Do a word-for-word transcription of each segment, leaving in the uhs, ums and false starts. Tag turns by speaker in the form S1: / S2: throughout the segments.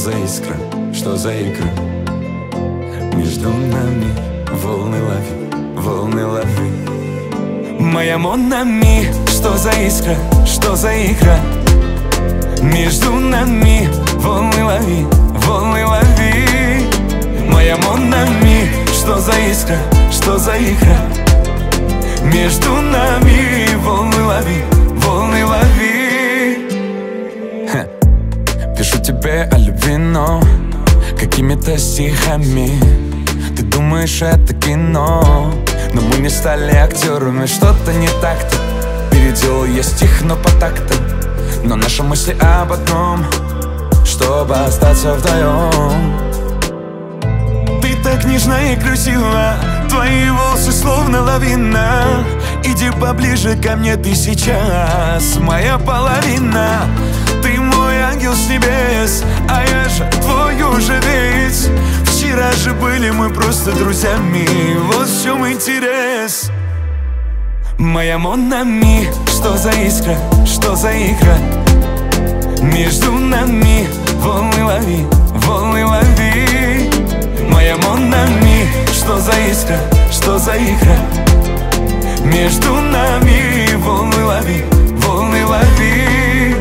S1: за искра, что за игра? Между нами волны лови, волны лови. Моя Монами, что за искра, что за игра? Между нами волны лови, волны лови. Моя Монами, что за искра, что за игра? Между нами волны лови, волны лови. Ха. Пишу тебе о любви, но какими-то стихами. Ты думаешь, это кино, но мы не стали актерами. Что-то не так-то. Переделал я стих, но по тактам. Но наши мысли об одном, чтобы остаться вдвоем. Ты так нежна и красива, твои волосы словно лавина. Иди поближе ко мне, ты сейчас моя половина. Ты мой ангел с небес, а я же твой уже ведь. Вчера же были мы просто друзьями, вот в чем интерес. Моя Монами, что за искра, что за игра? Между нами волны лови, волны лови. Моя Монами, что за искра, что за игра? Между нами волны лови, волны лови.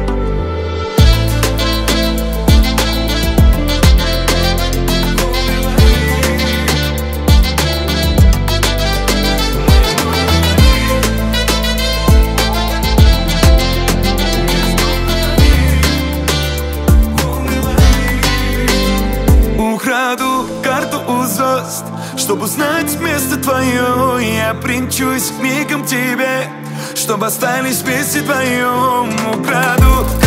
S1: Украду карту у звезд, чтобы узнать место твое. Я примчусь мигом к тебе, чтобы остались вместе вдвоем. Украду